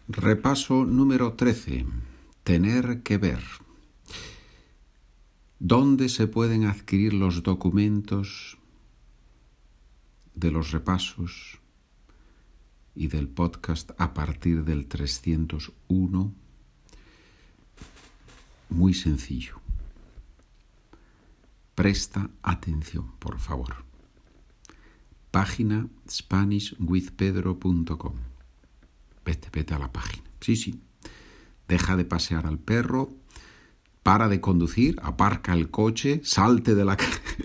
Repaso número 13. Tener que ver. ¿Dónde se pueden adquirir los documentos de los repasos y del podcast a partir del 301? Muy sencillo. Presta atención, por favor. Página SpanishWithPedro.com. Vete a la página. Sí. Deja de pasear al perro, para de conducir, aparca el coche, salte de la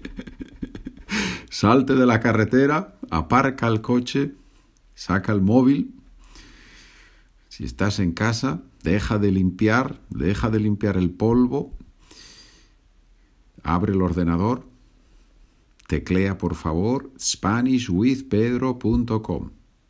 carretera, aparca el coche, saca el móvil. Si estás en casa, deja de limpiar el polvo, abre el ordenador, teclea por favor SpanishWithPedro.com.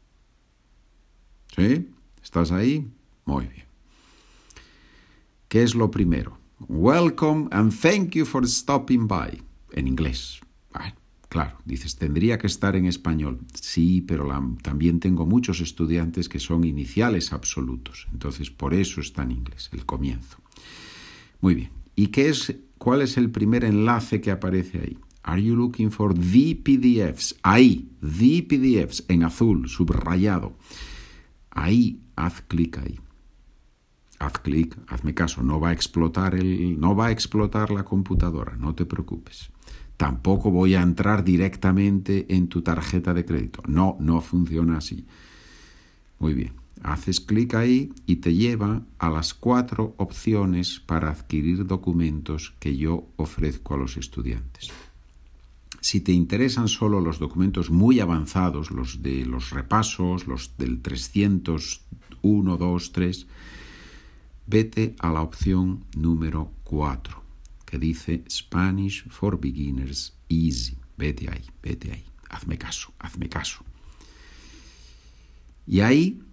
¿Sí? ¿Estás ahí? Muy bien. ¿Qué es lo primero? Welcome and thank you for stopping by. En inglés. Bueno, claro, dices, tendría que estar en español. Sí, pero también tengo muchos estudiantes que son iniciales absolutos. Entonces, por eso está en inglés, el comienzo. Muy bien. ¿Y cuál es el primer enlace que aparece ahí? Are you looking for the PDFs? Ahí, the PDFs, en azul, subrayado. Ahí, haz clic ahí. Haz clic, hazme caso, no va a explotar la computadora, no te preocupes. Tampoco voy a entrar directamente en tu tarjeta de crédito. No funciona así. Muy bien, haces clic ahí y te lleva a las 4 opciones para adquirir documentos que yo ofrezco a los estudiantes. Si te interesan solo los documentos muy avanzados, los de los repasos, los del 301, 2, 3, vete a la opción número 4, que dice Spanish for Beginners Easy. Vete ahí. Hazme caso. Y ahí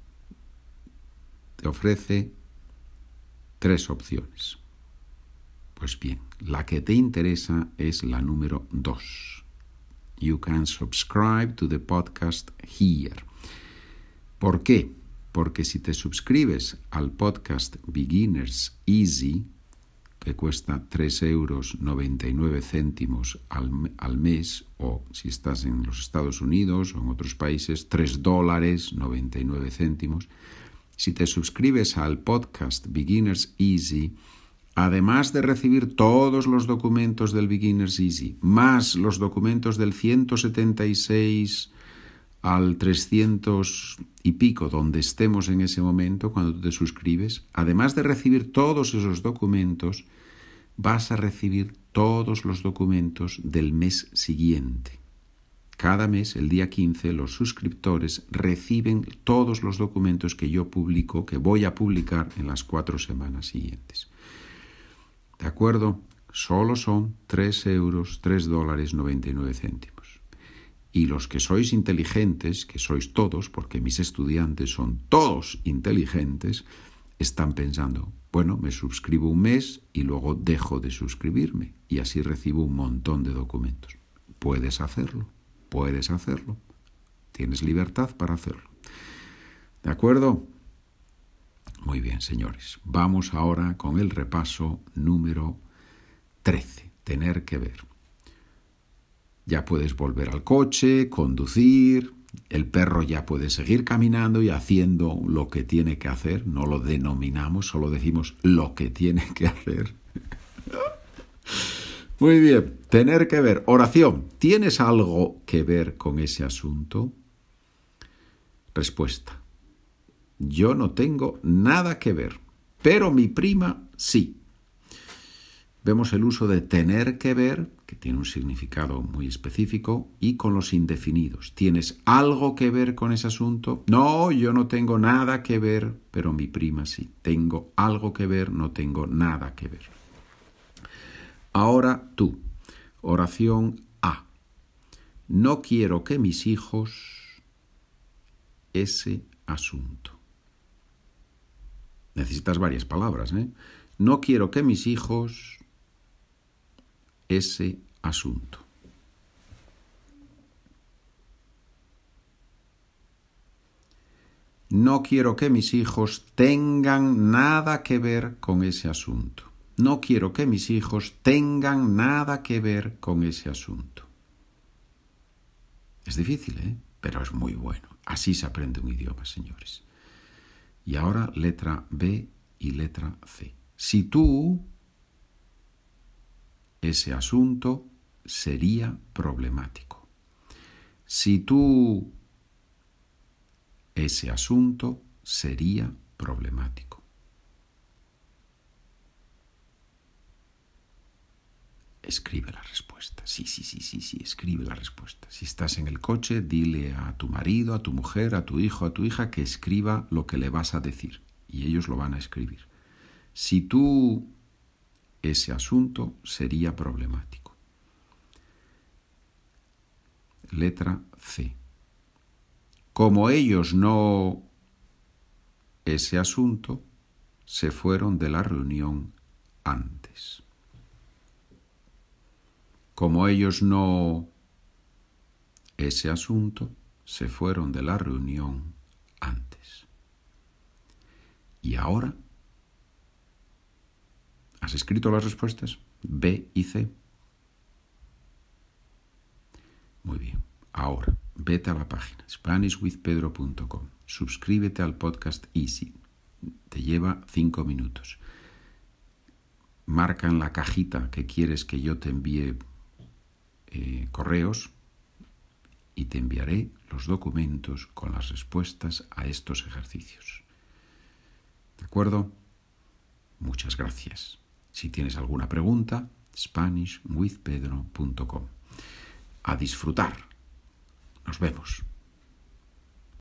te ofrece 3 opciones. Pues bien, la que te interesa es la número 2. You can subscribe to the podcast here. ¿Por qué? Porque si te suscribes al podcast Beginners Easy, que cuesta 3,99 € al mes, o si estás en los Estados Unidos o en otros países, $3.99. Si te suscribes al podcast Beginners Easy, además de recibir todos los documentos del Beginners Easy, más los documentos del 176 al 300 y pico, donde estemos en ese momento, cuando te suscribes, además de recibir todos esos documentos, vas a recibir todos los documentos del mes siguiente. Cada mes, el día 15, los suscriptores reciben todos los documentos que yo publico, que voy a publicar en las 4 semanas siguientes. ¿De acuerdo? Solo son $3.99. Y los que sois inteligentes, que sois todos, porque mis estudiantes son todos inteligentes, están pensando, bueno, me suscribo un mes y luego dejo de suscribirme y así recibo un montón de documentos. Puedes hacerlo. Tienes libertad para hacerlo. ¿De acuerdo? Muy bien, señores. Vamos ahora con el repaso número 13. Tener que ver. Ya puedes volver al coche, conducir, el perro ya puede seguir caminando y haciendo lo que tiene que hacer. No lo denominamos, solo decimos lo que tiene que hacer. Muy bien, tener que ver. Oración. ¿Tienes algo que ver con ese asunto? Respuesta. Yo no tengo nada que ver, pero mi prima sí. Vemos el uso de tener que ver, que tiene un significado muy específico, y con los indefinidos. ¿Tienes algo que ver con ese asunto? No, yo no tengo nada que ver, pero mi prima sí. Tengo algo que ver, no tengo nada que ver. Ahora tú. Oración A. No quiero que mis hijos ese asunto. Necesitas varias palabras, ¿eh? No quiero que mis hijos ese asunto. No quiero que mis hijos tengan nada que ver con ese asunto. No quiero que mis hijos tengan nada que ver con ese asunto. Es difícil, pero es muy bueno. Así se aprende un idioma, señores. Y ahora letra B y letra C. Si tú, ese asunto sería problemático. Si tú, ese asunto sería problemático. Escribe la respuesta. Sí, escribe la respuesta. Si estás en el coche, dile a tu marido, a tu mujer, a tu hijo, a tu hija que escriba lo que le vas a decir. Y ellos lo van a escribir. Si tú, ese asunto sería problemático. Letra C. Como ellos no, ese asunto, se fueron de la reunión antes. Como ellos no, ese asunto, se fueron de la reunión antes. Y ahora, ¿has escrito las respuestas? B y C. Muy bien. Ahora, vete a la página SpanishWithPedro.com. Suscríbete al podcast Easy. Te lleva 5 minutos. Marca en la cajita que quieres que yo te envíe correos y te enviaré los documentos con las respuestas a estos ejercicios. ¿De acuerdo? Muchas gracias. Si tienes alguna pregunta, SpanishWithPedro.com. A disfrutar. Nos vemos.